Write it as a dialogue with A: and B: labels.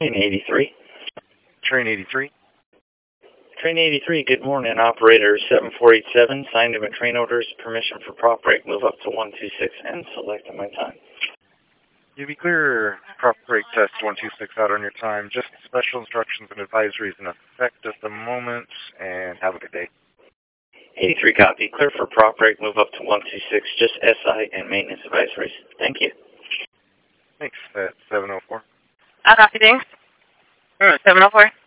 A: Train 83.
B: Train 83.
A: Train 83, good morning. Operator 7487, signed in my train orders, permission for prop break, move up to 126 and selected my time.
B: You be clear, prop break test 126 out on your time. Just special instructions and advisories in effect at the moment, and have a good day.
A: 83 copy, clear for prop break, move up to 126, just SI and maintenance advisories. Thank you.
B: Thanks, that's 704.
C: I copy, thanks. 704.